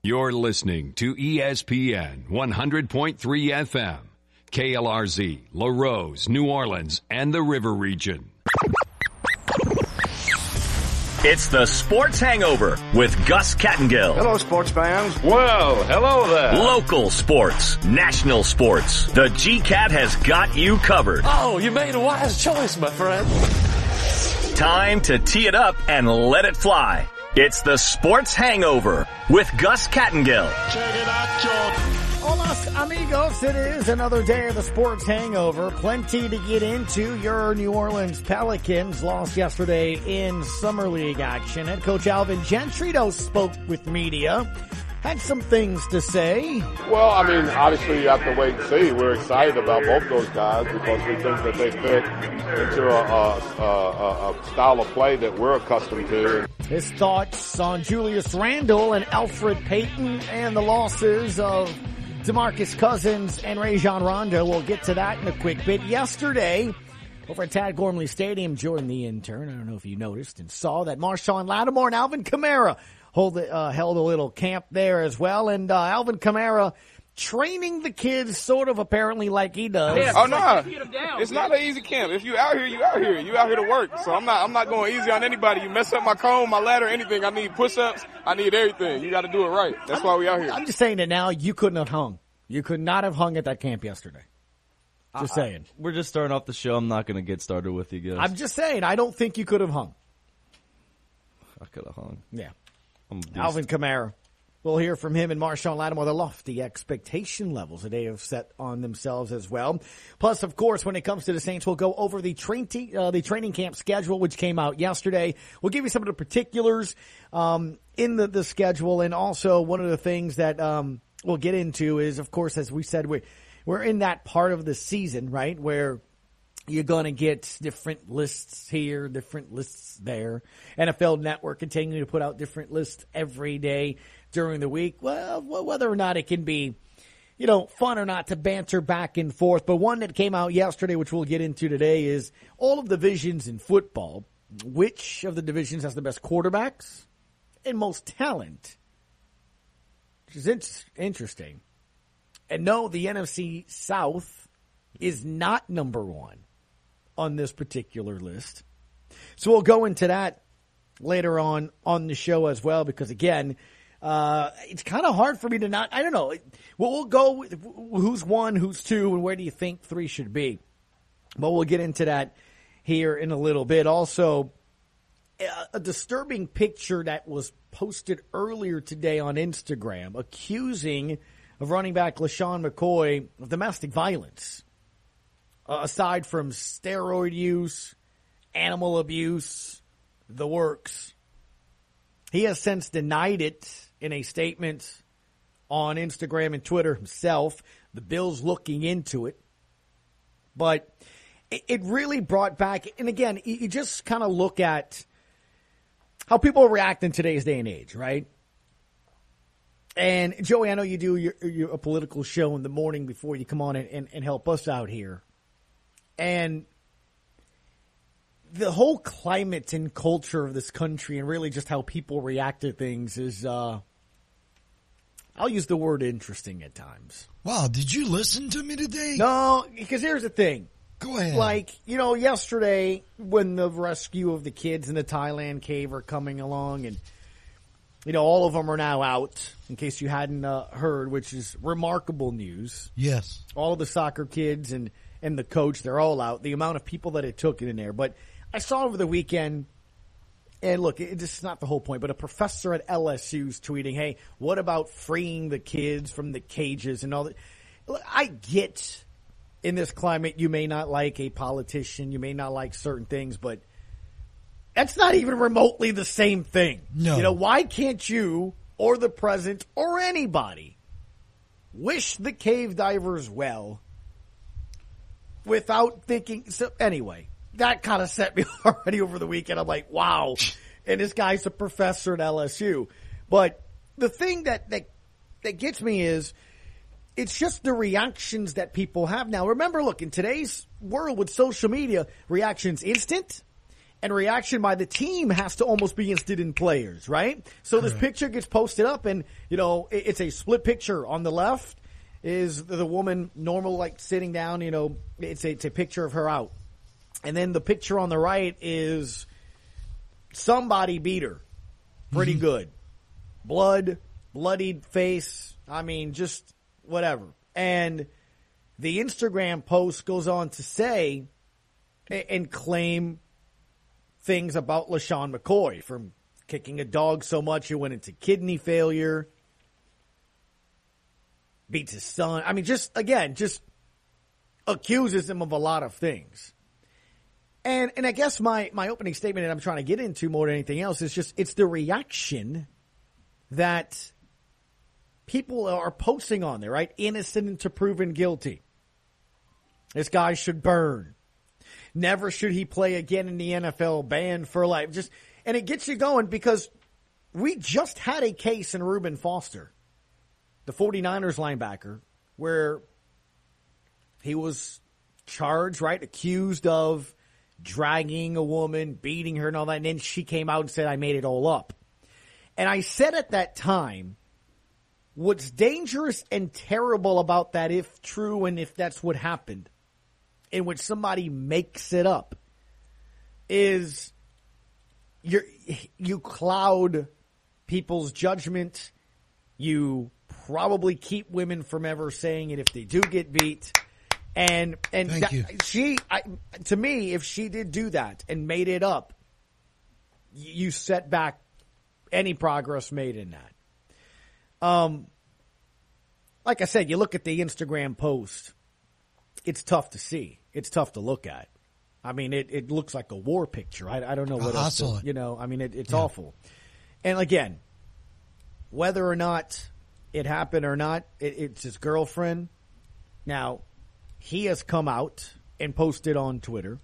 You're listening to ESPN 100.3 FM, KLRZ, LaRose, New Orleans, and the River Region. It's the Sports Hangover with Gus Kattengill. Hello, sports fans. Well, hello there. Local sports, national sports. The GCAT has got you covered. Oh, you made a wise choice, my friend. Time to tee it up and let it fly. It's the Sports Hangover with Gus Kattengill. Check it out, George. Hola, amigos. It is another day of the Sports Hangover. Plenty to get into. Your New Orleans Pelicans lost yesterday in Summer League action. Head coach Alvin Gentry spoke with media. Had some things to say. Well, I mean, obviously you have to wait and see. We're excited about both those guys because we think that they fit into a style of play that we're accustomed to. His thoughts on Julius Randle and Elfrid Payton and the losses of DeMarcus Cousins and Rajon Rondo. We'll get to that in a quick bit. Yesterday, over at Tad Gormley Stadium, Jordan the intern, I don't know if you noticed and saw that Marshawn Lattimore and Alvin Kamara held a little camp there as well. And Alvin Kamara training the kids sort of apparently like he does. Yeah, oh, no. It's not an easy camp. If you out here, you out here. You out here to work. So I'm not going easy on anybody. You mess up my cone, my ladder, anything. I need push-ups. I need everything. You got to do it right. That's why we out here. I'm just saying that now you couldn't have hung. You could not have hung at that camp yesterday. Just saying. We're just starting off the show. I'm not going to get started with you guys. I'm just saying. I don't think you could have hung. I could have hung. Yeah. Alvin Kamara. We'll hear from him and Marshawn Lattimore, the lofty expectation levels that they have set on themselves as well. Plus, of course, when it comes to the Saints, we'll go over the training camp schedule, which came out yesterday. We'll give you some of the particulars in the schedule, and also one of the things that we'll get into is, of course, as we said, we're in that part of the season, right, where you're going to get different lists here, different lists there. NFL Network continuing to put out different lists every day during the week. Well, whether or not it can be, fun or not to banter back and forth. But one that came out yesterday, which we'll get into today, is all of the divisions in football. Which of the divisions has the best quarterbacks and most talent? Which is interesting. And no, the NFC South is not number one on this particular list. So we'll go into that later on the show as well, because again, it's kind of hard for me to not, I don't know. We'll go with who's one, who's two, and where do you think three should be. But we'll get into that here in a little bit. Also, a disturbing picture that was posted earlier today on Instagram accusing of running back LaShawn McCoy of domestic violence. Aside from steroid use, animal abuse, the works. He has since denied it in a statement on Instagram and Twitter himself. The Bills looking into it. But it really brought back, and again, you just kind of look at how people react in today's day and age, right? And Joey, I know you do your political show in the morning before you come on and help us out here. And the whole climate and culture of this country and really just how people react to things is, I'll use the word interesting at times. Wow, did you listen to me today? No, because here's the thing. Go ahead. Like, yesterday when the rescue of the kids in the Thailand cave are coming along and, all of them are now out, in case you hadn't heard, which is remarkable news. Yes. All of the soccer kids and the coach, they're all out. The amount of people that it took in there. But I saw over the weekend, and look, this is not the whole point, but a professor at LSU's tweeting, hey, what about freeing the kids from the cages and all that? Look, I get in this climate you may not like a politician, you may not like certain things, but that's not even remotely the same thing. No. Why can't you or the president or anybody wish the cave divers well without thinking? So anyway, that kind of set me already over the weekend. I'm like, wow. And this guy's a professor at LSU. But the thing that gets me is it's just the reactions that people have now. Remember, look, in today's world with social media, reactions instant. and reaction by the team has to almost be instant in players, right? So this picture gets posted up, and, you know, it's a split picture. On the left is the woman normal, like sitting down, you know, it's a picture of her out. And then the picture on the right is somebody beat her pretty good. Bloodied face. I mean, just whatever. And the Instagram post goes on to say and claim things about LaShawn McCoy, from kicking a dog so much it went into kidney failure, beats his son. I mean, just accuses him of a lot of things. And I guess my opening statement that I'm trying to get into more than anything else is it's the reaction that people are posting on there, right? Innocent until proven guilty. This guy should burn. Never should he play again in the NFL, banned for life. And it gets you going, because we just had a case in Reuben Foster, the 49ers linebacker, where he was charged, right? Accused of dragging a woman, beating her and all that. And then she came out and said, I made it all up. And I said at that time, what's dangerous and terrible about that, if true and if that's what happened, in which somebody makes it up, is you cloud people's judgment. You probably keep women from ever saying it if they do get beat. And to me, if she did do that and made it up, you set back any progress made in that. Like I said, you look at the Instagram post, it's tough to see. It's tough to look at. I mean, it looks like a war picture. I don't know what else to, you know, I mean, it's awful. And again, whether or not it happened or not, it's his girlfriend. Now, he has come out and posted on Twitter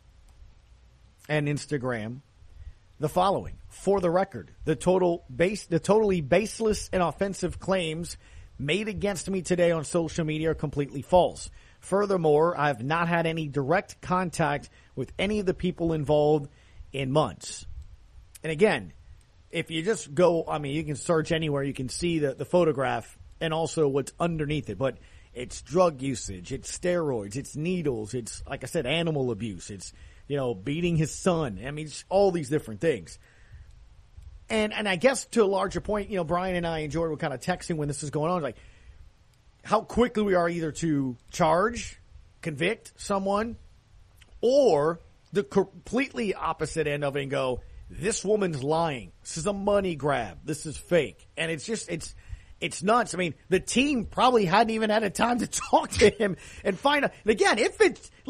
and Instagram the following: for the record, the totally baseless and offensive claims made against me today on social media are completely false. Furthermore, I have not had any direct contact with any of the people involved in months. And again, if you just go, I mean, you can search anywhere, you can see the photograph and also what's underneath it. But it's drug usage, it's steroids, it's needles, it's, like I said, animal abuse, it's, you know, beating his son. I mean, it's all these different things. And I guess to a larger point, you know, Brian and I and Jordan were kind of texting when this was going on, like how quickly we are either to charge, convict someone, or the completely opposite end of it and go, this woman's lying. This is a money grab. This is fake. And it's just, it's nuts. I mean, the team probably hadn't even had a time to talk to him and find out. And again, if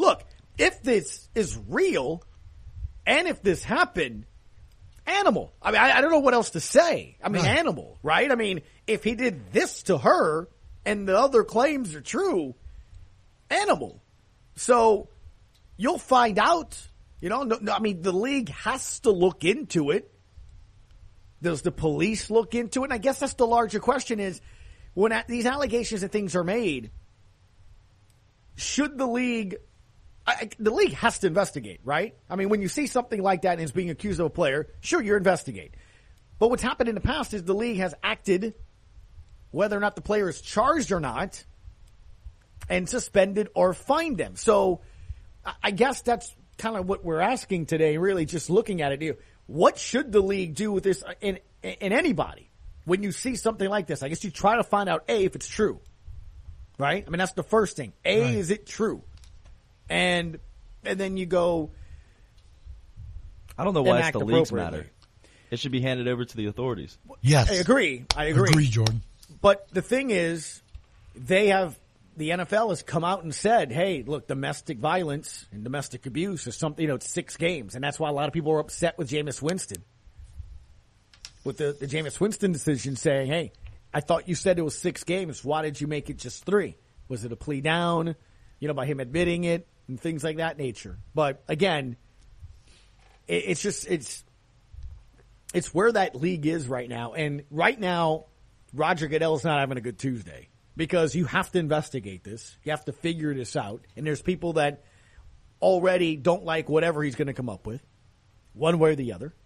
this is real and if this happened, animal. I mean, I don't know what else to say. I mean, right. Animal, right? I mean, if he did this to her and the other claims are true, animal. So you'll find out, you know, no, I mean, the league has to look into it. Does the police look into it? And I guess that's the larger question is, when these allegations and things are made, should the league has to investigate, right? I mean, when you see something like that and is being accused of a player, sure, you investigate. But what's happened in the past is the league has acted, whether or not the player is charged or not, and suspended or fined them. So I guess that's kind of what we're asking today, really just looking at it. What should the league do with this in anybody when you see something like this? I guess you try to find out, A, if it's true, right? I mean, that's the first thing. A, right. Is it true? And then you go. I don't know why it's the league's matter. It should be handed over to the authorities. Yes. I agree. Agree, Jordan. But the thing is, the NFL has come out and said, hey, look, domestic violence and domestic abuse is something, you know, it's 6 games. And that's why a lot of people are upset with Jameis Winston. With the Jameis Winston decision saying, hey, I thought you said it was 6 games. Why did you make it just 3? Was it a plea down, you know, by him admitting it and things like that nature? But again, it's where that league is right now. And right now, Roger Goodell's not having a good Tuesday. Because you have to investigate this. You have to figure this out. And there's people that already don't like whatever he's going to come up with. one way or the other.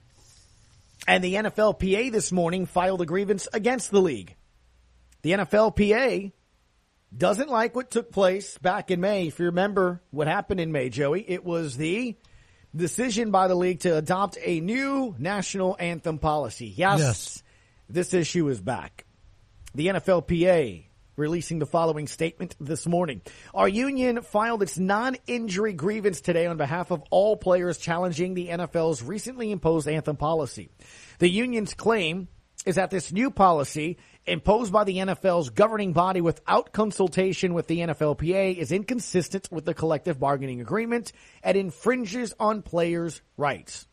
And the NFLPA this morning filed a grievance against the league. The NFLPA doesn't like what took place back in May. If you remember what happened in May, Joey, it was the decision by the league to adopt a new national anthem policy. Yes. This issue is back. The NFLPA releasing the following statement this morning. Our union filed its non-injury grievance today on behalf of all players challenging the NFL's recently imposed anthem policy. The union's claim is that this new policy, imposed by the NFL's governing body without consultation with the NFLPA, is inconsistent with the collective bargaining agreement and infringes on players' rights.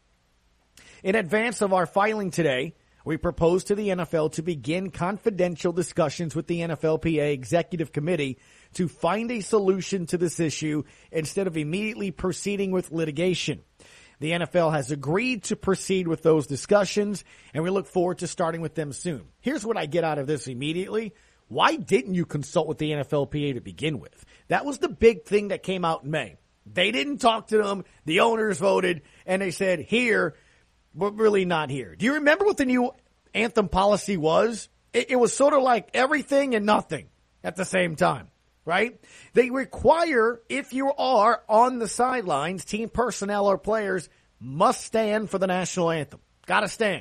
In advance of our filing today, we propose to the NFL to begin confidential discussions with the NFLPA Executive Committee to find a solution to this issue instead of immediately proceeding with litigation. The NFL has agreed to proceed with those discussions, and we look forward to starting with them soon. Here's what I get out of this immediately. Why didn't you consult with the NFLPA to begin with? That was the big thing that came out in May. They didn't talk to them. The owners voted, and they said, here, but really not here. Do you remember what the new anthem policy was? It was sort of like everything and nothing at the same time, right? They require, if you are on the sidelines, team personnel or players must stand for the national anthem. Got to stand.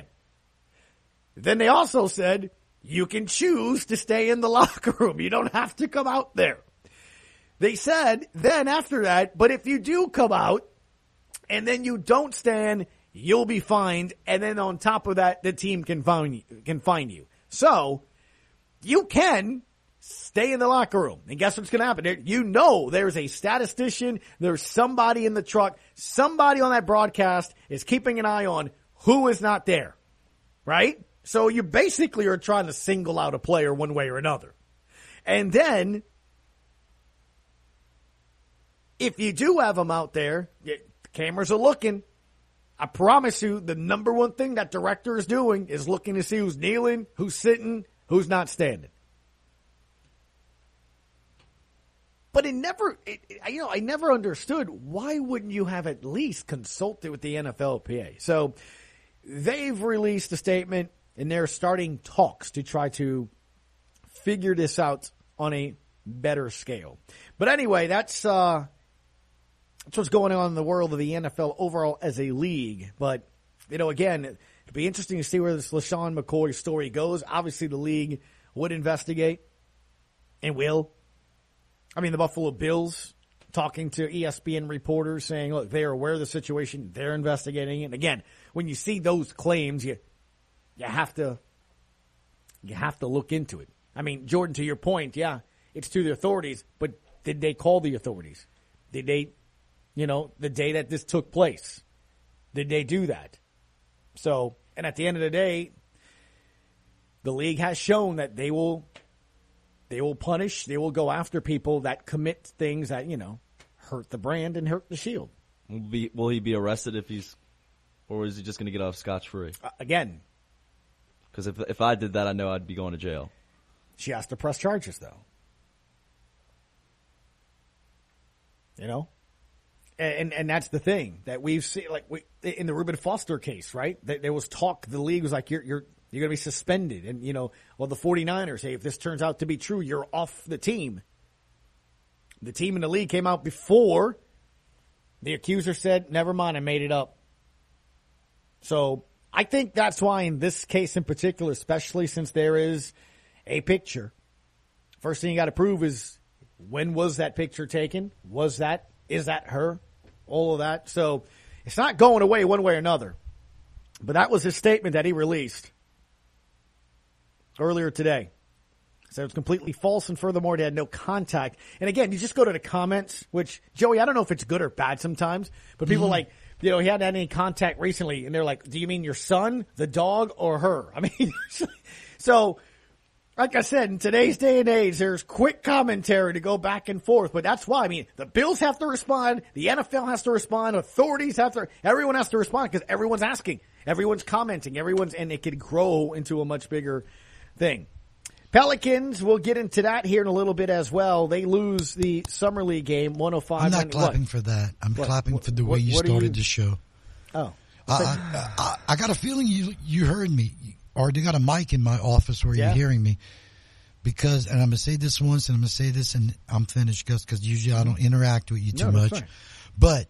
Then they also said you can choose to stay in the locker room. You don't have to come out there. They said then after that, but if you do come out and then you don't stand, you'll be fined, and then on top of that, the team can fine you. So, you can stay in the locker room. And guess what's going to happen? You know there's a statistician, there's somebody in the truck, somebody on that broadcast is keeping an eye on who is not there, right? So you basically are trying to single out a player one way or another. And then, if you do have them out there, the cameras are looking. I promise you, the number one thing that director is doing is looking to see who's kneeling, who's sitting, who's not standing. But I never understood, why wouldn't you have at least consulted with the NFLPA? So they've released a statement, and they're starting talks to try to figure this out on a better scale. But anyway, that's what's going on in the world of the NFL overall as a league. But, again, it'd be interesting to see where this LaShawn McCoy story goes. Obviously, the league would investigate and will. I mean, the Buffalo Bills talking to ESPN reporters saying, look, they are aware of the situation. They're investigating it. And again, when you see those claims, you have to look into it. I mean, Jordan, to your point, yeah, it's to the authorities, but did they call the authorities? Did they, the day that this took place, did they do that? So, and at the end of the day, the league has shown that they will punish, they will go after people that commit things that, hurt the brand and hurt the shield. Will he be arrested or is he just going to get off scotch-free? Again. Because if I did that, I know I'd be going to jail. She has to press charges, though. And that's the thing that we've seen, in the Reuben Foster case, right? There was talk, the league was like, you're going to be suspended. And, the 49ers, hey, if this turns out to be true, you're off the team. The team in the league came out before the accuser said, never mind, I made it up. So I think that's why in this case in particular, especially since there is a picture, first thing you got to prove is, when was that picture taken? Is that her? All of that. So it's not going away one way or another. But that was his statement that he released earlier today. So it's completely false, and furthermore, they had no contact. And again, you just go to the comments, which, Joey, I don't know if it's good or bad sometimes, but people he hadn't had any contact recently, and they're like, do you mean your son, the dog, or her? I mean, so, like I said, in today's day and age, there's quick commentary to go back and forth, but that's why, the Bills have to respond, the NFL has to respond, authorities everyone has to respond, because everyone's asking, everyone's commenting, and it could grow into a much bigger thing. Pelicans, we'll get into that here in a little bit as well. They lose the Summer League game, 105. I'm not clapping for that. I'm clapping for the way you started the show. Oh. I got a feeling you heard me, or they got a mic in my office where you're hearing me. Because, and I'm going to say this once, and I'm going to say this, and I'm finished, Gus, because usually I don't interact with you too much. Fine. But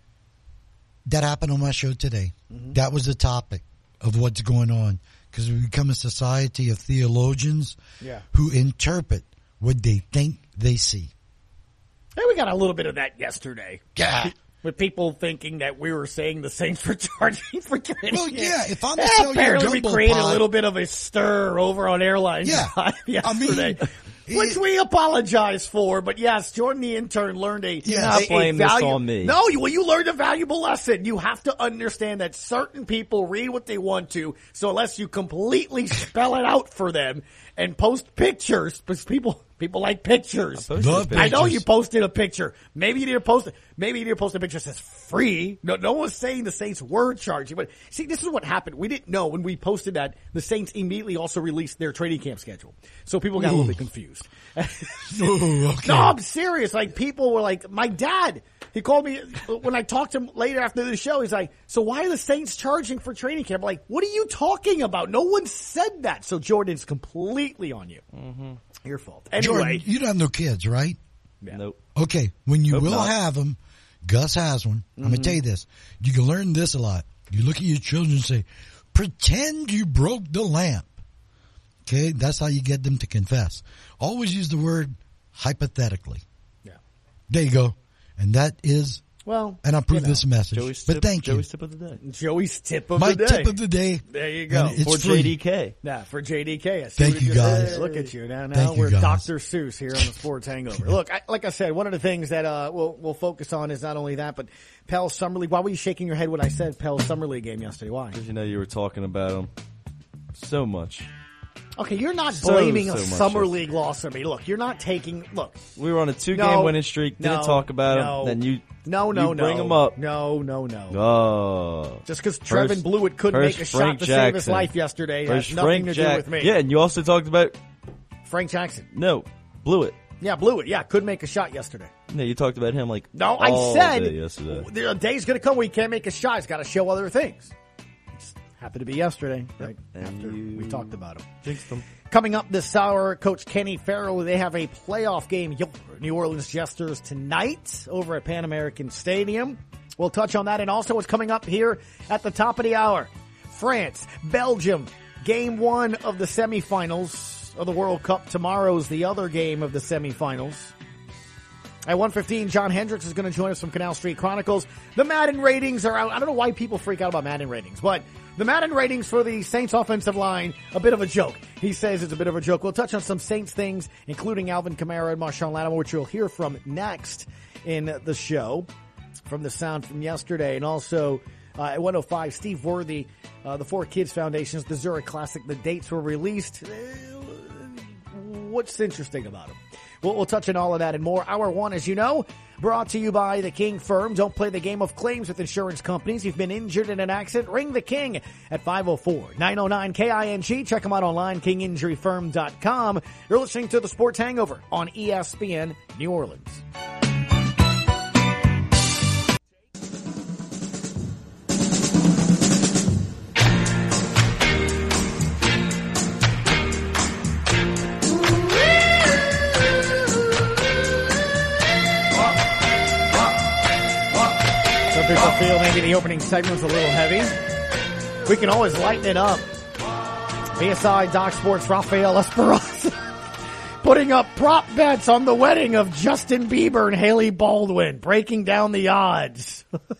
that happened on my show today. Mm-hmm. That was the topic of what's going on. Because we become a society of theologians who interpret what they think they see. Hey, we got a little bit of that yesterday. Yeah. With people thinking that we were saying the Saints were charging for training. Well, yeah, if I'm to sell you a apparently gumbo we created pot, a little bit of a stir over on Airline Drive yesterday. Which we apologize for, but yes, Jordan the intern learned blame this on me. No, you learned a valuable lesson. You have to understand that certain people read what they want to, so unless you completely spell it out for them and post pictures, because people like pictures. I know you posted a picture. Maybe you need to post it. Maybe you need to post a picture that says free. No one's saying the Saints were charging. But see, this is what happened. We didn't know when we posted that the Saints immediately also released their training camp schedule. So people got a little bit confused. Okay. No, I'm serious. Like, people were like, my dad, he called me when I talked to him later after the show. He's like, so why are the Saints charging for training camp? I'm like, what are you talking about? No one said that. So Jordan's completely on you. Mm-hmm. Your fault. Anyway. Jordan, you don't have no kids, right? Yeah. Nope. Okay. When you have them, Gus has one. I'm going to tell you this. You can learn this a lot. You look at your children and say, pretend you broke the lamp. Okay, that's how you get them to confess. Always use the word hypothetically. Yeah. There you go. And that is, and I approve this message. Thank you. Joey's tip of the day. Joey's tip of My the day. tip of the day. There you go. For free. JDK. Yeah, for JDK. Thank you, guys. Look at you. Now we're Dr. Seuss here on the Sports Hangover. Look, like I said, one of the things that we'll focus on is not only that, but Pell Summer League. Why were you shaking your head when I said Pell Summer League game yesterday? Why? Because you were talking about them so much. Okay, you're not blaming a Summer League loss on me. Look, you're not taking – look. We were on a 2-game winning streak. Didn't talk about them. Then you bring them up. No. Oh. Just because Trevin Blewett couldn't make a shot to save his life yesterday has nothing to do with me. Yeah, and you also talked about – Frank Jackson. No, Blewett. Yeah, Blewett. Yeah, couldn't make a shot yesterday. No, you talked about him like No, all I said day yesterday. A day's going to come where he can't make a shot. He's got to show other things. Happened to be yesterday, right? After we talked about him. Jinxed him. Coming up this hour, Coach Kenny Farrell, they have a playoff game, New Orleans Jesters tonight over at Pan American Stadium. We'll touch on that and also what's coming up here at the top of the hour. France, Belgium, game 1 of the semifinals of the World Cup. Tomorrow's the other game of the semifinals. At 1:15, John Hendricks is going to join us from Canal Street Chronicles. The Madden ratings are out. I don't know why people freak out about Madden ratings, but the Madden ratings for the Saints offensive line, a bit of a joke. He says it's a bit of a joke. We'll touch on some Saints things, including Alvin Kamara and Marshawn Lattimore, which you'll hear from next in the show from the sound from yesterday. And also at 1:05, Steve Worthy, the 4Kids Foundation's the Zurich Classic. The dates were released. What's interesting about them? We'll touch on all of that and more. Hour 1, as you know, brought to you by the King Firm. Don't play the game of claims with insurance companies. You've been injured in an accident. Ring the King at 504-909-KING. Check them out online, kinginjuryfirm.com. You're listening to the Sports Hangover on ESPN New Orleans. People feel maybe the opening segment was a little heavy. We can always lighten it up. BSI Doc Sports Rafael Esperanza putting up prop bets on the wedding of Justin Bieber and Haley Baldwin, breaking down the odds.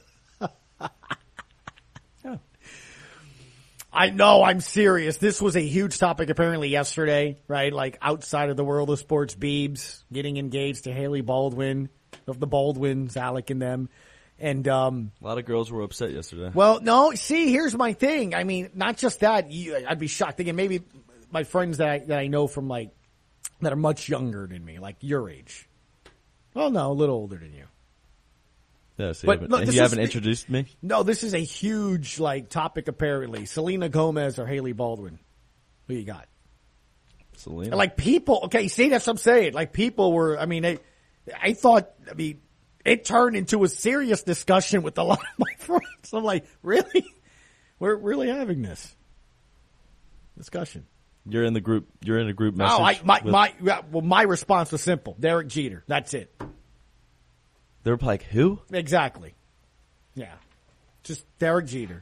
I know, I'm serious. This was a huge topic apparently yesterday, right? Like outside of the world of sports, Biebs getting engaged to Haley Baldwin, of the Baldwins, Alec and them. And a lot of girls were upset yesterday. Well, no, see, here's my thing. I mean, not just that. I'd be shocked. Again, maybe my friends that I know from that are much younger than me, like your age. Well, no, a little older than you. Yeah, so you haven't introduced me? No, this is a huge topic apparently. Selena Gomez or Haley Baldwin. Who you got? Selena. Like people. Okay, see, that's what I'm saying. Like people were. I mean, I thought. I mean. It turned into a serious discussion with a lot of my friends. I'm like, really? We're really having this discussion. You're in the group. You're in a group message. My response was simple. Derek Jeter. That's it. They're like, who? Exactly. Yeah. Just Derek Jeter.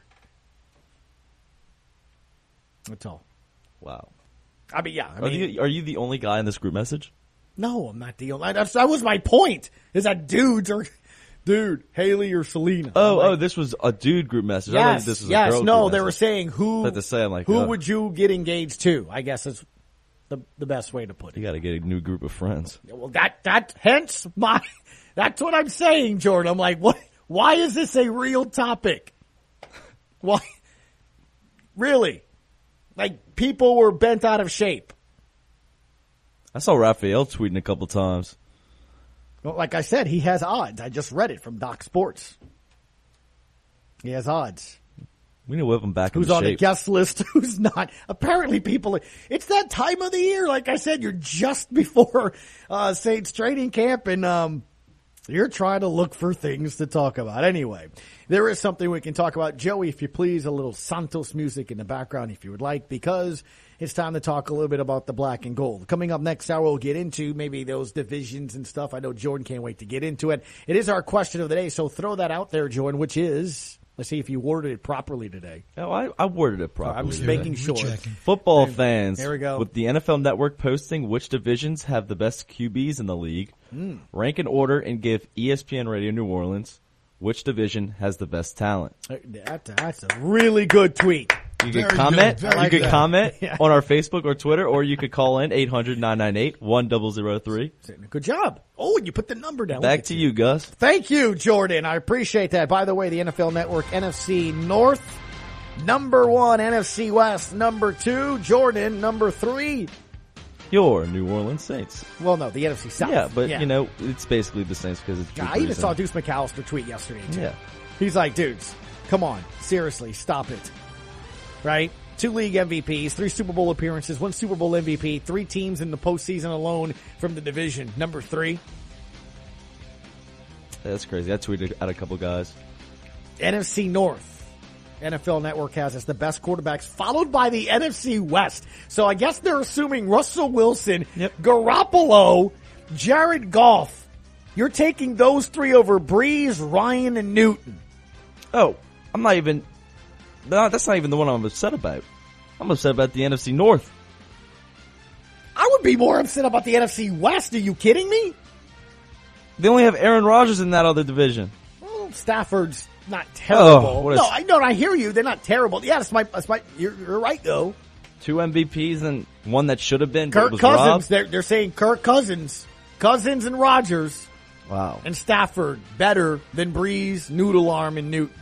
That's all. Wow. I mean, yeah. Are you the only guy in this group message? No, I'm not the only. That was my point. Is that dudes are, dude, Haley or Selena? Oh, this was a dude group message. Yes, I think this was yes. a girl No, group they message. were saying who. To say, I'm like, who would you get engaged to? I guess is the best way to put it. You got to get a new group of friends. Well, hence my. That's what I'm saying, Jordan. I'm like, what? Why is this a real topic? Why? Really? Like, people were bent out of shape. I saw Raphael tweeting a couple times. Well, like I said, he has odds. I just read it from Doc Sports. He has odds. We need to whip him back Who's into on shape. the guest list, who's not. Apparently people, it's that time of the year. Like I said, you're just before Saints training camp, and you're trying to look for things to talk about. Anyway, there is something we can talk about. Joey, if you please, a little Santos music in the background if you would like, because it's time to talk a little bit about the black and gold. Coming up next hour, we'll get into maybe those divisions and stuff. I know Jordan can't wait to get into it. It is our question of the day, so throw that out there, Jordan, which is, let's see if you worded it properly today. Oh, I worded it properly. I'm just making sure. Football fans, there we go. With the NFL Network posting which divisions have the best QBs in the league, rank in order and give ESPN Radio New Orleans which division has the best talent. That's a really good tweet. You could comment. Like you could that. comment Yeah. on our Facebook or Twitter, or you could call in 800-998-1003. Good job. Oh, and you put the number down. Back to you, Gus. Thank you, Jordan. I appreciate that. By the way, the NFL Network NFC North, number 1, NFC West, number 2, Jordan, number 3. Your New Orleans Saints. Well, no, the NFC South. Yeah, but you know, it's basically the Saints because it's. I even saw Deuce McAllister tweet yesterday too. Yeah. He's like, dudes, come on, seriously, stop it. Right? 2 league MVPs, 3 Super Bowl appearances, 1 Super Bowl MVP, 3 teams in the postseason alone from the division. Number 3. That's crazy. I tweeted at a couple guys. NFC North. NFL Network has us the best quarterbacks, followed by the NFC West. So I guess they're assuming Russell Wilson, Garoppolo, Jared Goff. You're taking those 3 over Breeze, Ryan, and Newton. Oh, I'm not even. No, that's not even the one I'm upset about. I'm upset about the NFC North. I would be more upset about the NFC West. Are you kidding me? They only have Aaron Rodgers in that other division. Well, Stafford's not terrible. Oh, I hear you. They're not terrible. Yeah, that's my. You're right though. 2 MVPs and one that should have been. Kirk was Cousins. robbed. They're saying Kirk Cousins, and Rodgers. Wow. And Stafford better than Breeze, Noodle Arm, and Newton.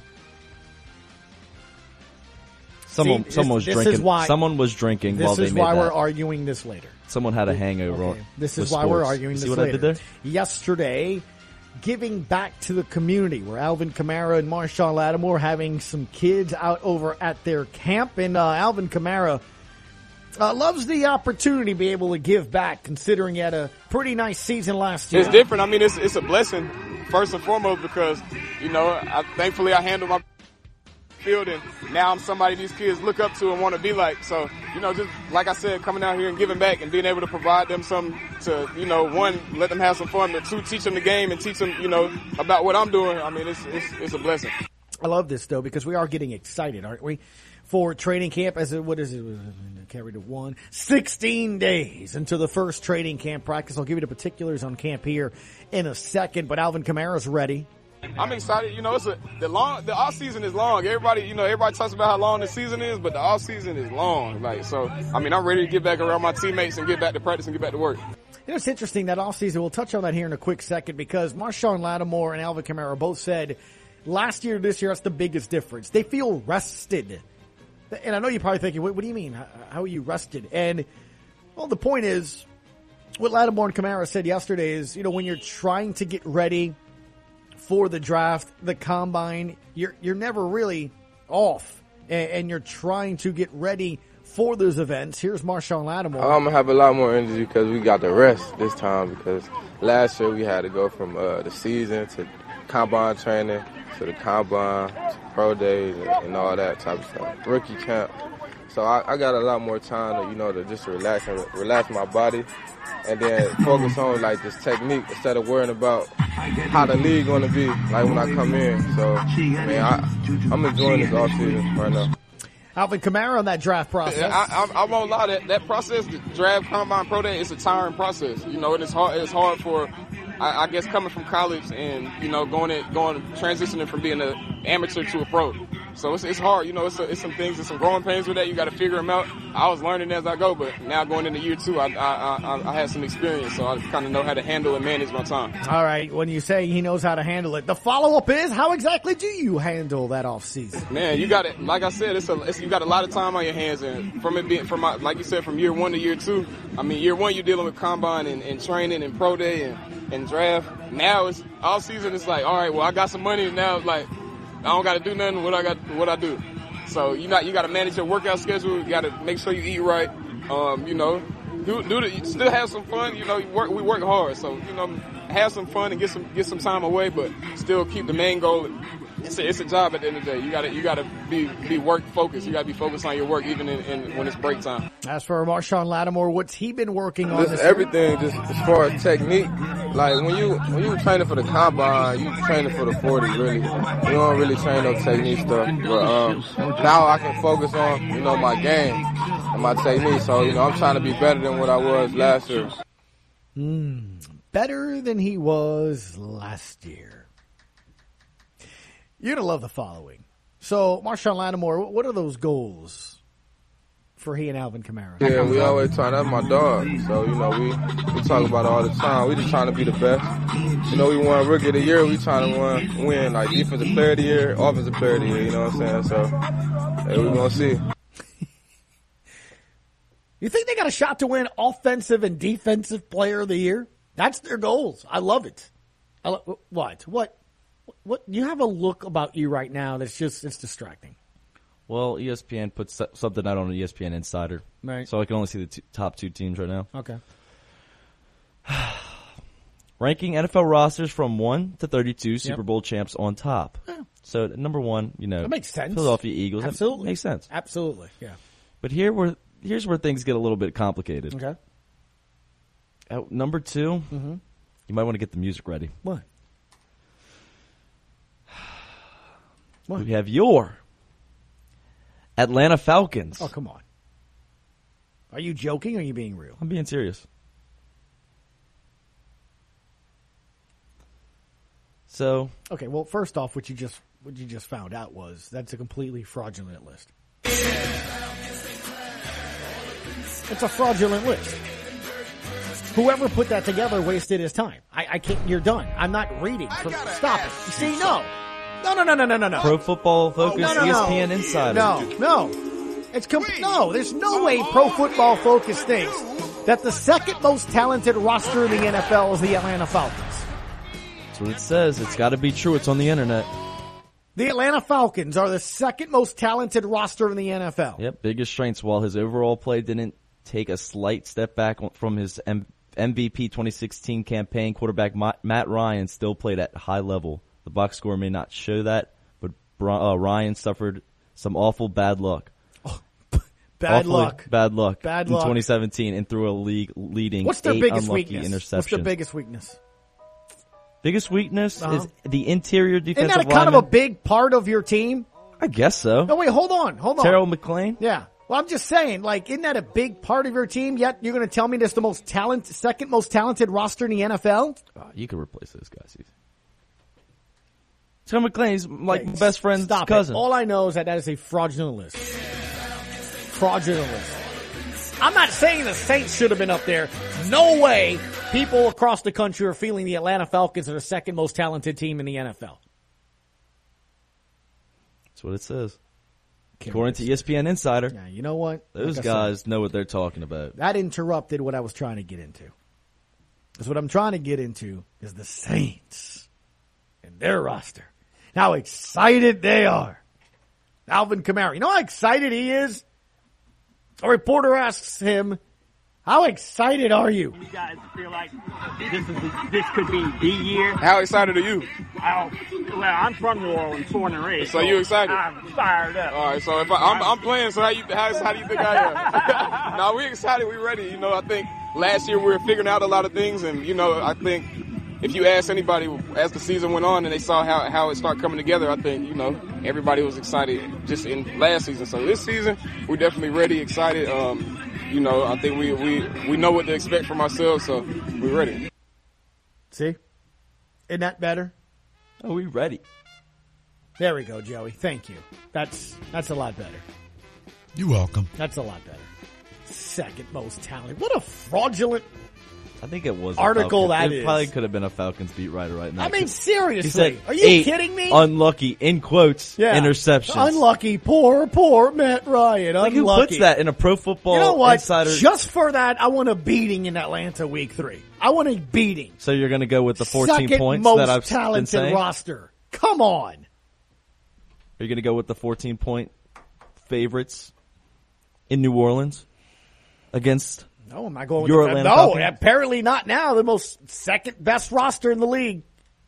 Someone was drinking while they made that. This is why we're arguing this later. Someone had a hangover. Okay. This is why we're arguing this later. See what I did there? Yesterday, giving back to the community, where Alvin Kamara and Marshawn Lattimore having some kids out over at their camp, and Alvin Kamara loves the opportunity to be able to give back, considering he had a pretty nice season last year. It's different. I mean, it's a blessing first and foremost because thankfully I handle my field, and now I'm somebody these kids look up to and want to be like. So, just like I said, coming out here and giving back and being able to provide them something to, 1, let them have some fun, but 2, teach them the game and teach them, about what I'm doing. I mean, it's a blessing. I love this though, because we are getting excited, aren't we? For training camp, what is it? Carried to 16 days into the first training camp practice. I'll give you the particulars on camp here in a second, but Alvin Kamara's ready. I'm excited. The off season is long. Everybody talks about how long the season is, but the off season is long. I'm ready to get back around my teammates and get back to practice and get back to work. It's interesting that off season. We'll touch on that here in a quick second, because Marshawn Lattimore and Alvin Kamara both said last year, this year, that's the biggest difference. They feel rested. And I know you're probably thinking, what do you mean? How are you rested? And, well, the point is, what Lattimore and Kamara said yesterday is, when you're trying to get ready for the draft, the combine, you're never really off, and you're trying to get ready for those events. Here's Marshawn Lattimore. I'm going to have a lot more energy because we got the rest this time, because last year we had to go from the season to combine training, to the combine, to pro day, and all that type of stuff. Rookie camp. So I got a lot more time to, you know, to just relax my body, and then focus on like this technique instead of worrying about how the league gonna be like when I come in. So man, I'm enjoying this offseason right now. Alvin Kamara on that draft process. Yeah, I won't lie. That process, the draft, combine, pro day, it's a tiring process. You know, and it's hard for, I guess, coming from college and, you know, transitioning from being an amateur to a pro. So it's hard. You know, it's some things, there's some growing pains with that. You got to figure them out. I was learning as I go, but now going into year 2, I had some experience, so I kind of know how to handle and manage my time. All right. When you say he knows how to handle it, the follow-up is, how exactly do you handle that offseason? Man, you got it. Like I said, you got a lot of time on your hands, and like you said, from year 1 to year 2. I mean, year 1 you're dealing with combine and training and pro day and draft. Now it's all season. It's like, all right, well, I got some money now. Like, I don't got to do nothing. What I do. So you got to manage your workout schedule. You got to make sure you eat right. You know, still have some fun. You know, we work hard. So, you know, have some fun and get some time away, but still keep the main goal. It's a job at the end of the day. You gotta be work focused. You gotta be focused on your work even when it's break time. As for Marshawn Lattimore, what's he been working on? Just everything, just as far as technique. Like when you training for the combine, you training for the 40 really. You don't really train no technique stuff. But now I can focus on, you know, my game and my technique. So, you know, I'm trying to be better than what I was last year. Better than he was last year. You're going to love the following. So, Marshawn Lattimore, what are those goals for he and Alvin Kamara? Yeah, we always try. That's my dog. So, you know, we talk about it all the time. We just trying to be the best. You know, we won Rookie of the Year. We trying to win like Defensive Player of the Year, Offensive Player of the Year. You know what I'm saying? So, yeah, we're going to see. You think they got a shot to win Offensive and Defensive Player of the Year? That's their goals. I love it. What you have a look about you right now that's it's distracting. Well, ESPN puts something out on an ESPN Insider, right? So I can only see the top 2 teams right now. Okay. Ranking NFL rosters from 1 to 32, Super Bowl champs on top. Yeah. So number 1, you know, that makes sense. Philadelphia Eagles. Absolutely that makes sense. Absolutely, yeah. But here's where things get a little bit complicated. Okay. At number 2, you might want to get the music ready. What? We have your Atlanta Falcons. Oh, come on. Are you joking or are you being real? I'm being serious. So. Okay, well, first off, what you just found out was that's a completely fraudulent list. It's a fraudulent list. Whoever put that together wasted his time. I can't, you're done. I'm not reading. Stop it. You see, no. No. Pro Football Focus, ESPN Insider. No. No, there's no way Pro Football Focus thinks that the second most talented roster in the NFL is the Atlanta Falcons. That's what it says. It's got to be true. It's on the internet. The Atlanta Falcons are the second most talented roster in the NFL. Yep, biggest strengths. While his overall play didn't take a slight step back from his MVP 2016 campaign, quarterback Matt Ryan still played at a high level. The box score may not show that, but Ryan suffered some awful bad luck. Bad luck in 2017 and threw a league-leading 8 unlucky interceptions. What's their biggest weakness? Biggest weakness is the interior defensive lineman. Isn't that kind of a big part of your team? I guess so. No, wait, hold on. Terrell McClain? Yeah. Well, I'm just saying, like, isn't that a big part of your team? Yet you're going to tell me that's the second most talented roster in the NFL? You could replace those guys easy. Terrell McClain's like my best friend's cousin. All I know is that is a fraudulent list. Fraudulent list. I'm not saying the Saints should have been up there. No way people across the country are feeling the Atlanta Falcons are the second most talented team in the NFL. That's what it says. According to ESPN Insider. Yeah, you know what? Those guys know what they're talking about. That interrupted what I was trying to get into. Because what I'm trying to get into is the Saints and their roster. How excited they are. Alvin Kamara. You know how excited he is? A reporter asks him, How excited are you? You guys feel like this could be the year? How excited are you? Well, I'm from New Orleans, born and raised. So you excited? I'm fired up. All right, so if I'm playing, so how do you think I am? No, we're excited. We're ready. You know, I think last year we were figuring out a lot of things, and, you know, I think if you ask anybody as the season went on and they saw how it started coming together, I think, you know, everybody was excited just in last season. So this season, we're definitely ready, excited. You know, I think we know what to expect from ourselves, so we're ready. See? Isn't that better? Oh, we ready. There we go, Joey. Thank you. That's a lot better. You're welcome. That's a lot better. Second most talented. What a fraudulent I think it was article that it is. It probably could have been a Falcons beat writer right now. I mean, seriously. He said are you kidding me? Unlucky, in quotes, interceptions. Unlucky, poor Matt Ryan. Like, unlucky. who puts that in a Pro Football You know what? Insider? Just for that, I want a beating in Atlanta week 3. I want a beating. So you're going to go with the 14 Second points most that I've talented been saying? roster. Come on. Are you going to go with the 14-point favorites in New Orleans against? No, I'm not going with your the Atlanta No, Falcons? apparently not now. The most second best roster in the league.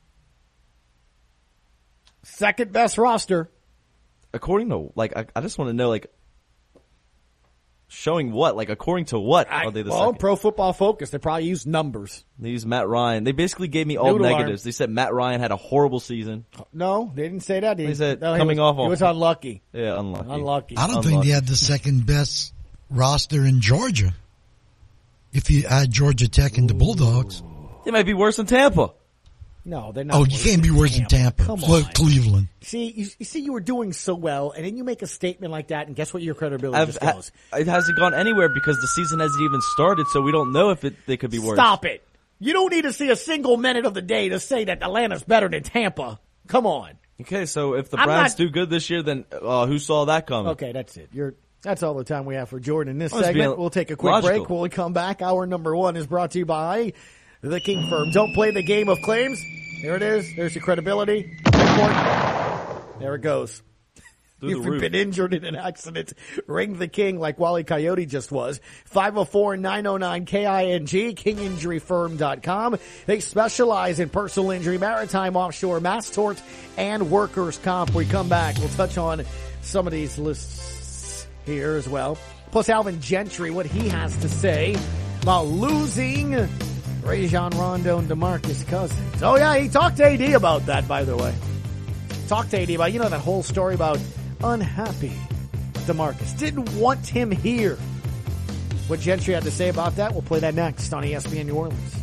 Second best roster. According to, like, I just want to know, like, showing what? Like, according to what are they the second? Pro Football Focus. They probably use numbers. They use Matt Ryan. They basically gave me all Noodle negatives. arm. They said Matt Ryan had a horrible season. No, they didn't say that. They said No, coming off. He was unlucky. Yeah, unlucky. I don't think they had the second best roster in Georgia. If you add Georgia Tech and the Bulldogs. They might be worse than Tampa. No, they're not. Oh, you can't be worse than Tampa. Come on. Cleveland. See, you were doing so well, and then you make a statement like that, and guess what your credibility just goes? It hasn't gone anywhere because the season hasn't even started, so we don't know if they could be worse. Stop it. You don't need to see a single minute of the day to say that Atlanta's better than Tampa. Come on. Okay, so if the Browns do good this year, then who saw that coming? Okay, that's it. That's all the time we have for Jordan in this Let's segment. We'll take a quick logical. break. When we come back, hour number 1 is brought to you by The King Firm. Don't play the game of claims. There it is. There's your credibility. There it goes. If you've been injured in an accident, ring the King like Wally Coyote just was. 504-909-KING, kinginjuryfirm.com. They specialize in personal injury, maritime, offshore, mass tort, and workers' comp. When we come back, we'll touch on some of these lists here as well. Plus Alvin Gentry, what he has to say about losing Rajon Rondo and DeMarcus Cousins. Oh yeah, he talked to AD about that, by the way. Talked to AD about, you know, that whole story about unhappy DeMarcus. Didn't want him here. What Gentry had to say about that, we'll play that next on ESPN New Orleans.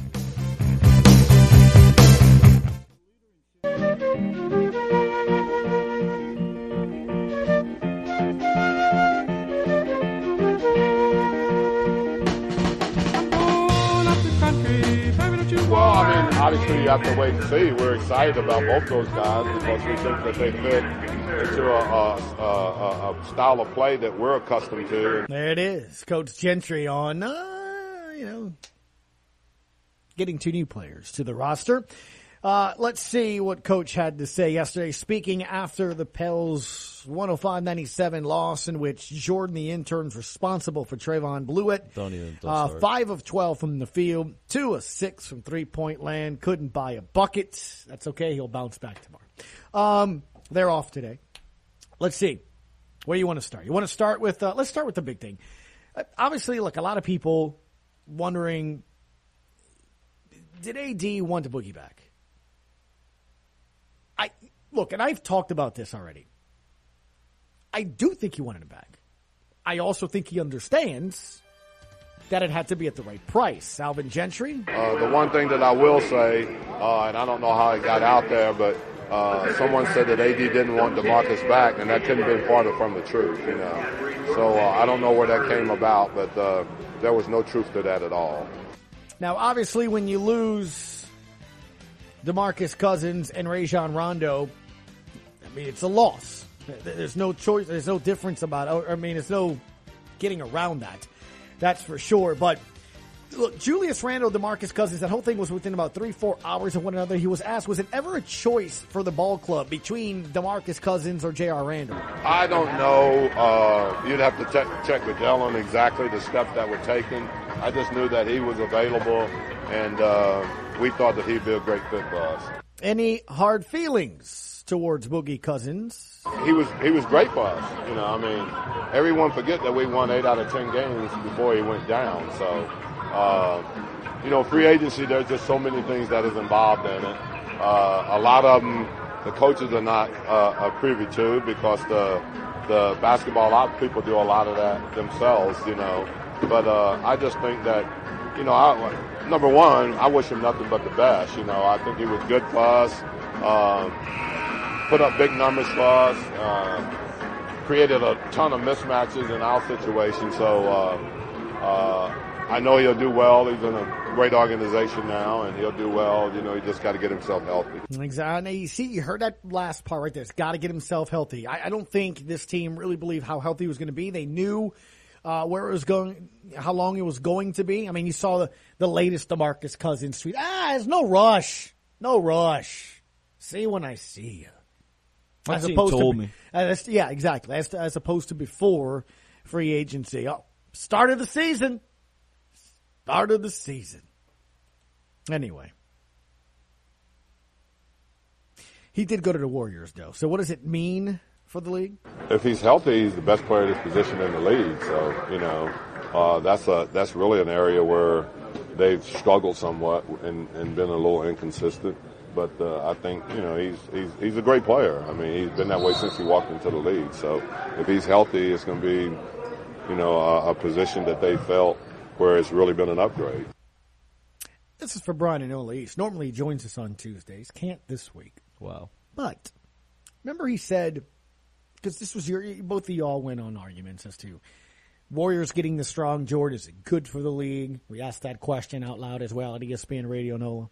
Well, I mean, obviously you have to wait and see. We're excited about both those guys because we think that they fit into a style of play that we're accustomed to. There it is. Coach Gentry on, getting 2 new players to the roster. Let's see what Coach had to say yesterday, speaking after the Pels 105-97 loss in which Jordan, the intern, is responsible for Trayvon Blewett. Don't 5 of 12 from the field, 2 of 6 from three-point land. Couldn't buy a bucket. That's okay. He'll bounce back tomorrow. They're off today. Let's see. Where do you want to start? You want to start with, let's start with the big thing. Obviously, look, a lot of people wondering, did AD want to boogie back? Look, and I've talked about this already. I do think he wanted him back. I also think he understands that it had to be at the right price. Alvin Gentry? The one thing that I will say, and I don't know how it got out there, but someone said that AD didn't want DeMarcus back, and that couldn't have been farther from the truth, you know. So I don't know where that came about, but there was no truth to that at all. Now, obviously, when you lose DeMarcus Cousins and Rajon Rondo, I mean, it's a loss. There's no choice. There's no difference about it. I mean, there's no getting around that. That's for sure. But look, Julius Randle, DeMarcus Cousins, that whole thing was within about 3-4 hours of one another. He was asked, was it ever a choice for the ball club between DeMarcus Cousins or J.R. Randle? I don't know. You'd have to check with Ellen exactly the steps that were taken. I just knew that he was available, and we thought that he'd be a great fit for us. Any hard feelings towards Boogie Cousins? He was great for us. You know, I mean, everyone forget that we won 8 out of 10 games before he went down. So, you know, free agency, there's just so many things that is involved in it. A lot of them the coaches are not privy to, because the basketball ops people do a lot of that themselves, you know. But I just think that, you know, number one, I wish him nothing but the best. You know, I think he was good for us, put up big numbers for us, created a ton of mismatches in our situation. So I know he'll do well. He's in a great organization now, and he'll do well. You know, he just got to get himself healthy. Exactly. You see, you heard that last part right there. It's got to get himself healthy. I don't think this team really believed how healthy he was going to be. They knew where it was going, how long it was going to be. I mean, you saw the latest DeMarcus Cousins tweet. There's no rush. No rush. See when I see you. As opposed told to, me. Yeah, exactly. As opposed to before free agency. Start of the season. Start of the season. Anyway. He did go to the Warriors, though. So what does it mean for the league? If he's healthy, he's the best player at his position in the league. So, you know, that's really an area where they've struggled somewhat and been a little inconsistent. But I think, you know, he's a great player. I mean, he's been that way since he walked into the league. So if he's healthy, it's going to be, you know, a position that they felt where it's really been an upgrade. This is for Brian and Ola East. Normally he joins us on Tuesdays. Can't this week. Wow. But remember he said, because this was both of y'all went on arguments as to Warriors getting the strong Jordan. Is it good for the league? We asked that question out loud as well at ESPN Radio NOLA.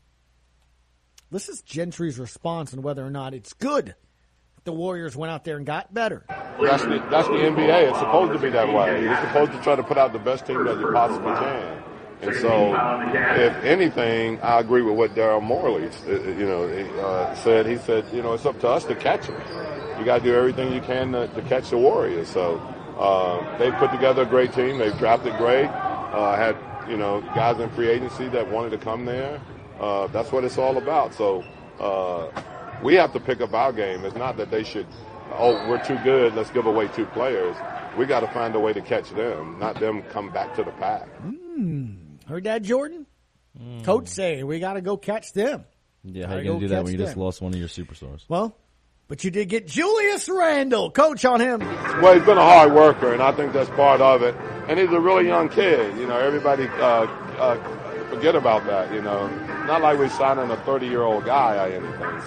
This is Gentry's response on whether or not it's good the Warriors went out there and got better. That's the NBA. It's supposed to be that way. You're supposed to try to put out the best team that you possibly can. And so, if anything, I agree with what Daryl Morley, said. He said, you know, it's up to us to catch them. You got to do everything you can to catch the Warriors. So, they've put together a great team. They've drafted great. Had, you know, guys in free agency that wanted to come there. That's what it's all about. So, we have to pick up our game. It's not that they should, we're too good, let's give away 2 players. We got to find a way to catch them, not them come back to the pack. Heard that, Jordan? Coach say we got to go catch them. Yeah, how are you going to do that when you just lost one of your superstars? Well, but you did get Julius Randle. Coach on him. Well, he's been a hard worker, and I think that's part of it. And he's a really young kid. You know, everybody forget about that, you know. Not like we're signing a 30-year-old guy or anything.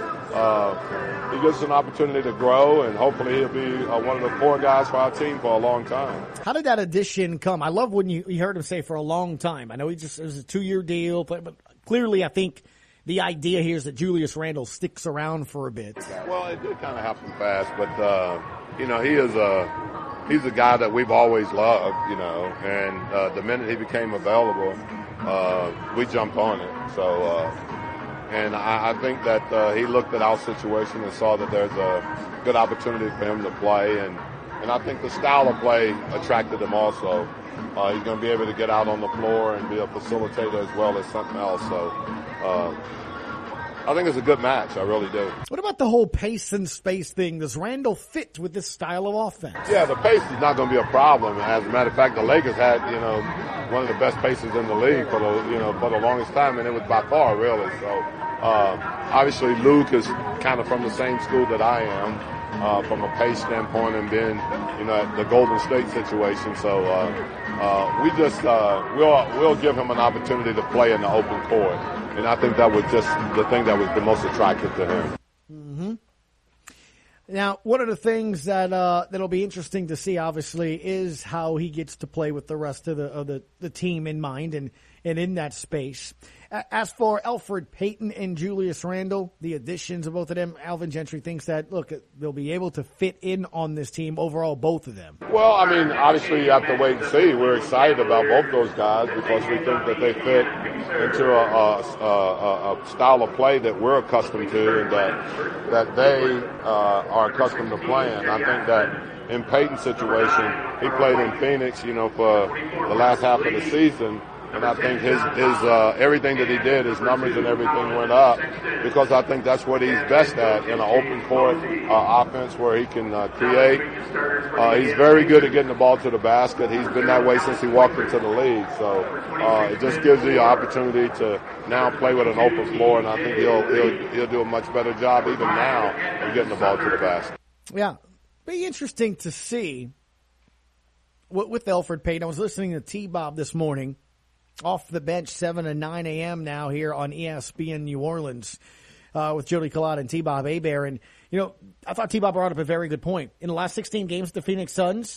So he gives us an opportunity to grow, and hopefully he'll be one of the core guys for our team for a long time. How did that addition come? I love when you heard him say for a long time. I know it was a 2-year deal, but clearly I think the idea here is that Julius Randle sticks around for a bit. Well, it did kind of happen fast, but, you know, he's a guy that we've always loved, you know, and the minute he became available, we jumped on it. So, and I think that he looked at our situation and saw that there's a good opportunity for him to play, and I think the style of play attracted him also. He's going to be able to get out on the floor and be a facilitator as well as something else. So, I think it's a good match. I really do. What about the whole pace and space thing? Does Randle fit with this style of offense? Yeah, the pace is not going to be a problem. As a matter of fact, the Lakers had, you know, one of the best paces in the league for the longest time, and it was by far, really. So, obviously, Luke is kind of from the same school that I am, from a pace standpoint, and being, you know, at the Golden State situation. So, we'll give him an opportunity to play in the open court. And I think that was just the thing that was the most attractive to him. Mm-hmm. Now, one of the things that'll be interesting to see, obviously, is how he gets to play with the rest of the team in mind and in that space. As for Elfrid Payton and Julius Randle, the additions of both of them, Alvin Gentry thinks that, look, they'll be able to fit in on this team overall, both of them. Well, I mean, obviously you have to wait and see. We're excited about both those guys because we think that they fit into a style of play that we're accustomed to and that they are accustomed to playing. I think that in Peyton's situation, he played in Phoenix, for the last half of the season. And I think his everything that he did, his numbers and everything went up because I think that's what he's best at in an open court offense where he can create. He's very good at getting the ball to the basket. He's been that way since he walked into the league. So it just gives you an opportunity to now play with an open floor, and I think he'll do a much better job even now of getting the ball to the basket. Yeah, be interesting to see with Elfrid Payton. I was listening to T-Bob this morning. Off the bench, 7 to 9 a.m. now here on ESPN New Orleans with Jody Collada and T-Bob Hebert. And, I thought T-Bob brought up a very good point. In the last 16 games, the Phoenix Suns,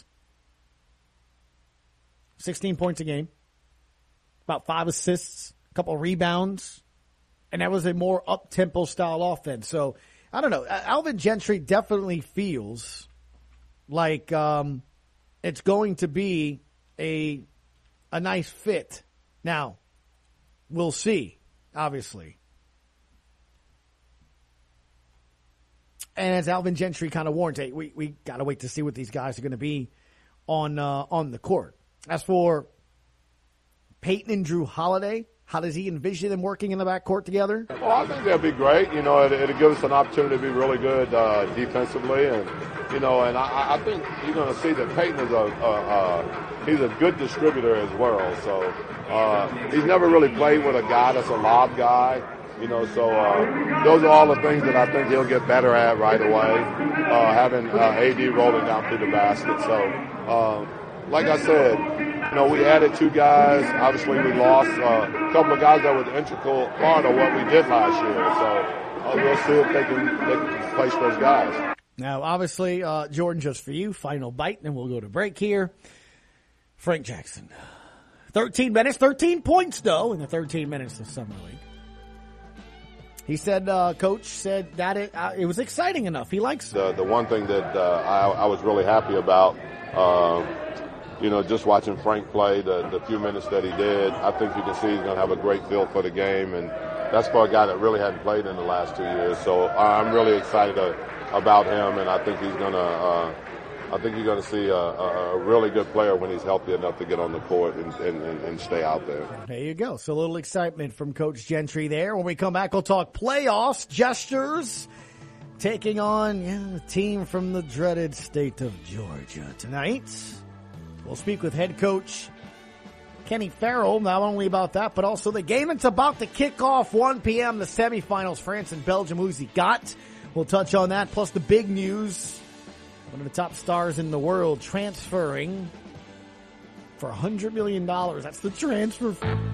16 points a game, about 5 assists, a couple of rebounds, and that was a more up-tempo style offense. So, I don't know. Alvin Gentry definitely feels like it's going to be a nice fit. Now, we'll see, obviously. And as Alvin Gentry kind of warned, we got to wait to see what these guys are going to be on the court. As for Peyton and Drew Holiday, how does he envision them working in the backcourt together? Well, I think that'd be great. It'll give us an opportunity to be really good defensively, and I think you're going to see that Peyton is he's a good distributor as well. So he's never really played with a guy that's a lob guy. So those are all the things that I think he'll get better at right away, having AD rolling down through the basket. So, like I said, we added 2 guys. Obviously, we lost a couple of guys that were the integral part of what we did last year. So we'll see if they can place those guys. Now, obviously, Jordan, just for you, final bite, and we'll go to break here. Frank Jackson, 13 minutes, 13 points, though, in the 13 minutes of Summer League. He said, Coach said that it was exciting enough. He likes it. The one thing that I was really happy about, just watching Frank play the few minutes that he did, I think you can see he's going to have a great feel for the game, and that's for a guy that really hadn't played in the last 2 years. So I'm really excited about him, and I think he's going to. I think you're going to see a really good player when he's healthy enough to get on the court and stay out there. There you go. So a little excitement from Coach Gentry there. When we come back, we'll talk playoffs, Jesters taking on a team from the dreaded state of Georgia tonight. We'll speak with head coach Kenny Farrell, not only about that, but also the game that's about to kick off 1 p.m., the semifinals, France and Belgium. Who's he got? We'll touch on that, plus the big news. One of the top stars in the world transferring for $100 million. That's the transfer.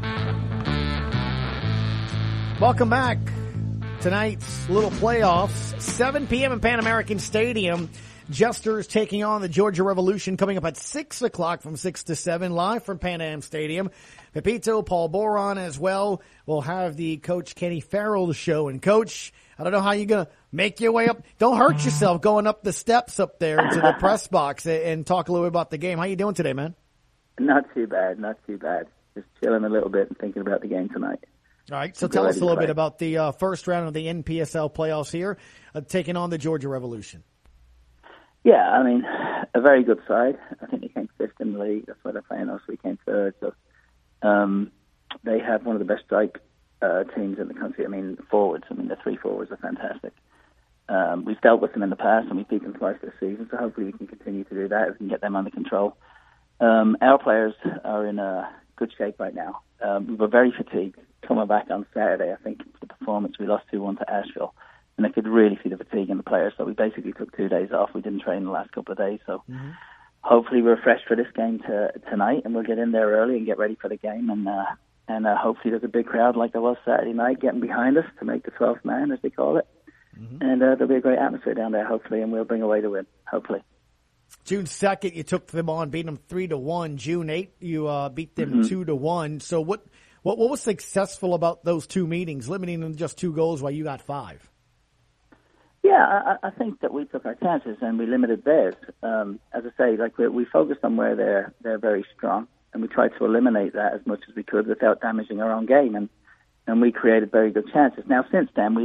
Welcome back. Tonight's little playoffs, 7 p.m. in Pan American Stadium. Jesters taking on the Georgia Revolution, coming up at 6 o'clock from 6 to 7, live from Pan Am Stadium. Pepito, Paul Boron as well. We'll have the Coach Kenny Farrell show. And Coach, I don't know how you're going to make your way up. Don't hurt yourself going up the steps up there into the press box and talk a little bit about the game. How you doing today, man? Not too bad. Just chilling a little bit and thinking about the game tonight. All right, so tell us a little bit about the first round of the NPSL playoffs here, taking on the Georgia Revolution. Yeah, I mean, a very good side. I think they came 5th in the league. That's why they're playing us. We came 3rd. So they have one of the best strike teams in the country. I mean, forwards. I mean, the 3 forwards are fantastic. We've dealt with them in the past, and we beat them twice this season, so hopefully we can continue to do that if we can get them under control. Our players are in good shape right now. We were very fatigued coming back on Saturday. I think the performance, we lost 2-1 to Asheville, and I could really see the fatigue in the players, so we basically took 2 days off. We didn't train the last couple of days, so hopefully we're fresh for this game tonight, and we'll get in there early and get ready for the game, and hopefully there's a big crowd like there was Saturday night getting behind us to make the 12th man, as they call it. And there'll be a great atmosphere down there, hopefully, and we'll bring away the win, hopefully. June 2nd, you took them on, beat them 3-1. June 8th, you beat them 2-1. So what was successful about those 2 meetings, limiting them to just 2 goals while you got 5? Yeah, I think that we took our chances and we limited theirs. As I say, like we focused on where they're very strong, and we tried to eliminate that as much as we could without damaging our own game, and we created very good chances. Now, since then, we've had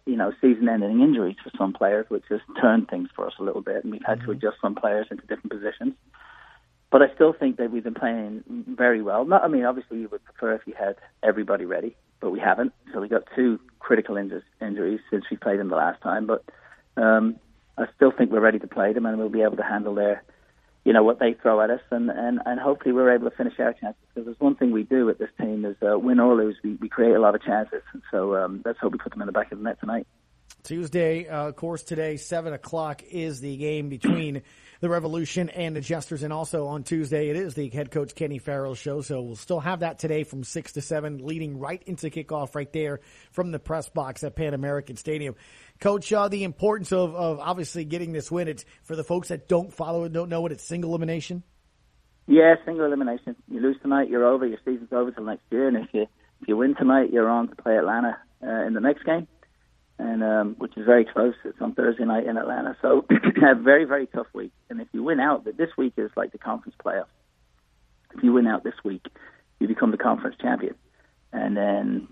season-ending injuries for some players, which has turned things for us a little bit, and we've had to adjust some players into different positions. But I still think that we've been playing very well. Obviously, you would prefer if you had everybody ready, but we haven't. So we got 2 critical injuries since we played them the last time. But I still think we're ready to play them, and we'll be able to handle what they throw at us, and hopefully we're able to finish our chances. Because there's one thing we do with this team is win or lose, we create a lot of chances. So let's hope we put them in the back of the net tonight. Tuesday, of course, today, 7 o'clock is the game between the Revolution and the Jesters. And also on Tuesday, it is the head coach Kenny Farrell's show. So we'll still have that today from 6 to 7, leading right into kickoff right there from the press box at Pan American Stadium. Coach, the importance of obviously getting this win, it's for the folks that don't follow it, don't know it, it's single elimination? Yeah, single elimination. You lose tonight, you're over. Your season's over till next year. And if you win tonight, you're on to play Atlanta in the next game. And which is very close. It's on Thursday night in Atlanta. So a very, very tough week. And if you win out, this week is like the conference playoff. If you win out this week, you become the conference champion. And then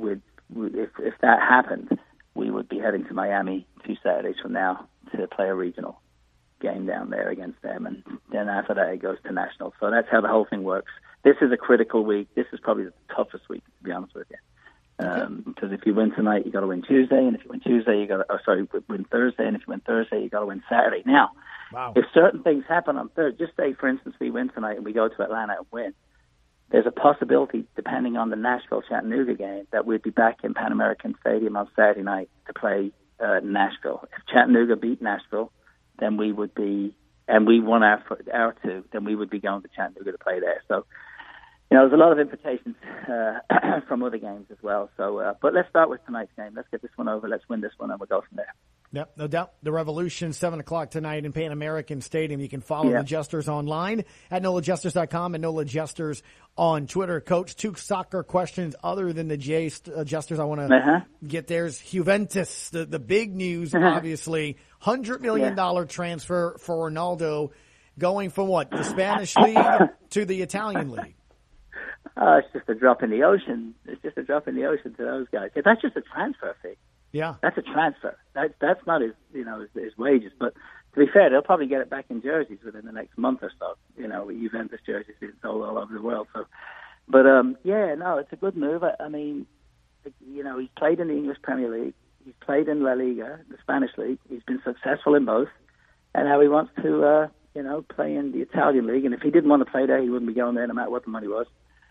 if that happened, we would be heading to Miami 2 Saturdays from now to play a regional game down there against them. And then after that, it goes to national. So that's how the whole thing works. This is a critical week. This is probably the toughest week, to be honest with you. Because if you win tonight, you got to win Tuesday, and if you win Tuesday, win Thursday, and if you win Thursday, you got to win Saturday. Now, if certain things happen on Thursday, just say, for instance, we win tonight and we go to Atlanta and win, there's a possibility, depending on the Nashville-Chattanooga game, that we'd be back in Pan American Stadium on Saturday night to play Nashville. If Chattanooga beat Nashville, then we would be, and we won our 2, then we would be going to Chattanooga to play there. So, there's a lot of invitations from other games as well. So, but let's start with tonight's game. Let's get this one over. Let's win this one, and we'll go from there. Yep, no doubt. The Revolution, 7 o'clock tonight in Pan American Stadium. You can follow the Jesters online at NOLAJesters.com and NOLA Jesters on Twitter. Coach, 2 soccer questions other than the Jesters. I want to get theirs. Juventus, the big news, obviously. $100 million transfer for Ronaldo going from what? The Spanish league to the Italian league. It's just a drop in the ocean. It's just a drop in the ocean to those guys. That's just a transfer fee. Yeah, that's a transfer. That's not his wages. But to be fair, they'll probably get it back in jerseys within the next month or so. Juventus jerseys being sold all over the world. So, but it's a good move. I mean, he's played in the English Premier League. He's played in La Liga, the Spanish league. He's been successful in both, and now he wants to play in the Italian league. And if he didn't want to play there, he wouldn't be going there no matter what the money was.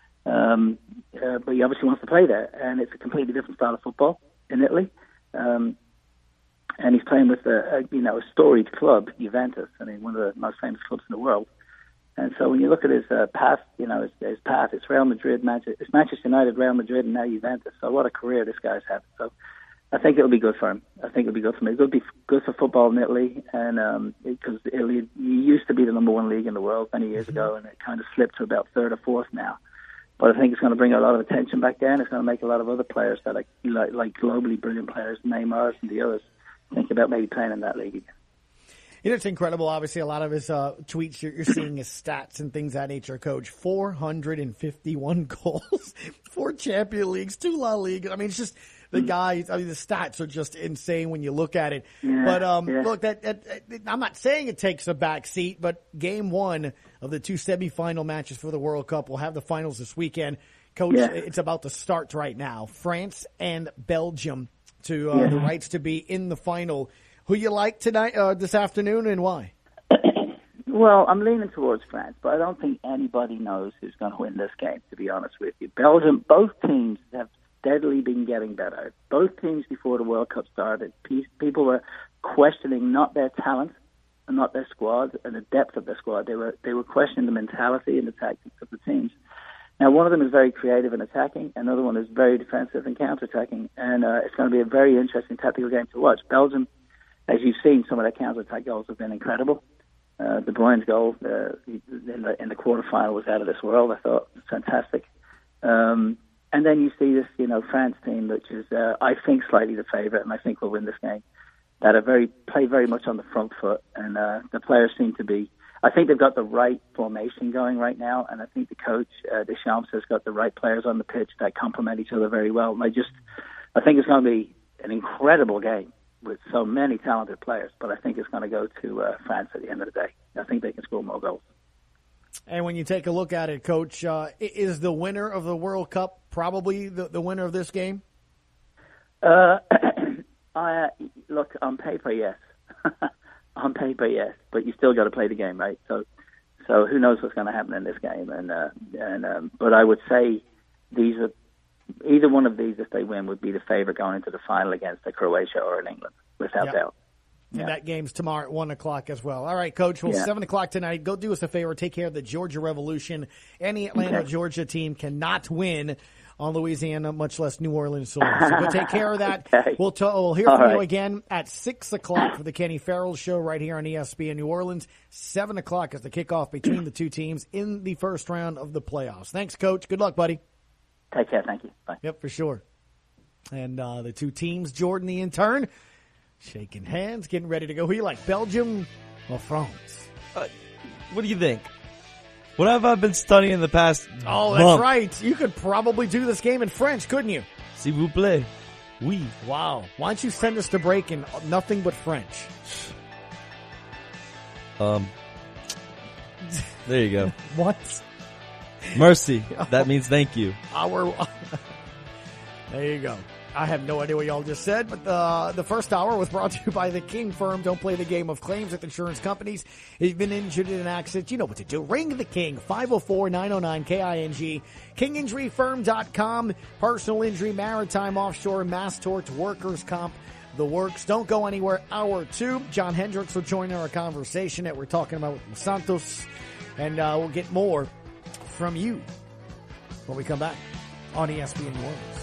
But he obviously wants to play there, and it's a completely different style of football in Italy. And he's playing with a storied club, Juventus. I mean, one of the most famous clubs in the world. And so when you look at his path, his path, it's Real Madrid, it's Manchester United, Real Madrid, and now Juventus. So what a career this guy's had. So I think it'll be good for him. It'll be good for football in Italy, and because Italy used to be the number 1 league in the world many years ago, and it kind of slipped to about 3rd or 4th now. But I think it's going to bring a lot of attention back there, and it's going to make a lot of other players that like globally brilliant players, Neymar and the others, think about maybe playing in that league again. It's incredible. Obviously, a lot of his tweets, you're seeing his stats and things of that nature, Coach. 451 goals, 4 Champions Leagues, 2 La Liga. I mean, it's just the guys. I mean, the stats are just insane when you look at it. Yeah, but look, I'm not saying it takes a back seat, but Game 1 of the 2 semifinal matches for the World Cup, we'll have the finals this weekend. Coach, it's about to start right now. France and Belgium to the rights to be in the final. Who you like tonight, this afternoon, and why? Well, I'm leaning towards France, but I don't think anybody knows who's going to win this game, to be honest with you. Belgium, both teams have steadily been getting better. Both teams before the World Cup started, people were questioning not their talent and not their squad and the depth of their squad. They were questioning the mentality and the tactics of the teams. Now, one of them is very creative in attacking, another one is very defensive and counter-attacking, and it's going to be a very interesting tactical game to watch. Belgium, as you've seen, some of their counter-attack goals have been incredible. De Bruyne's goal in the quarterfinal was out of this world. I thought it was fantastic. And then you see this, France team, which is, I think, slightly the favourite, and I think will win this game. That play very much on the front foot, and the players seem to be. I think they've got the right formation going right now, and I think the coach Deschamps has got the right players on the pitch that complement each other very well. And I think it's going to be an incredible game with so many talented players, but I think it's going to go to France at the end of the day. I think they can score more goals. And when you take a look at it, Coach, is the winner of the World Cup probably the winner of this game? Look, on paper, yes. On paper, yes. But you still got to play the game, right? So who knows what's going to happen in this game? But I would say either one of these, if they win, would be the favorite going into the final against Croatia or in England, without doubt. And that game's tomorrow at 1 o'clock as well. All right, Coach. Well, 7 o'clock tonight. Go do us a favor. Take care of the Georgia Revolution. Any Atlanta, Georgia team cannot win on Louisiana, much less New Orleans soil. So go take care of that. Okay. We'll hear from you again at 6 o'clock for the Kenny Farrell Show right here on ESPN New Orleans. 7 o'clock is the kickoff between the two teams in the first round of the playoffs. Thanks, Coach. Good luck, buddy. Take care. Thank you. Bye. Yep, for sure. And the two teams, Jordan, the intern, shaking hands, getting ready to go. Who you like, Belgium or France? What do you think? What have I been studying the past month? That's right. You could probably do this game in French, couldn't you? S'il vous plaît. Oui. Wow. Why don't you send us to break in nothing but French? There you go. What? Merci. That means thank you. There you go. I have no idea what y'all just said, but the first hour was brought to you by the King Firm. Don't play the game of claims with insurance companies. If you've been injured in an accident, you know what to do. Ring the King, 504-909-KING. KingInjuryFirm.com. Personal injury, maritime, offshore, mass torts, workers' comp, the works. Don't go anywhere. Hour 2. John Hendricks will join our conversation that we're talking about with Santos, and we'll get more from you when we come back on ESPN New Orleans.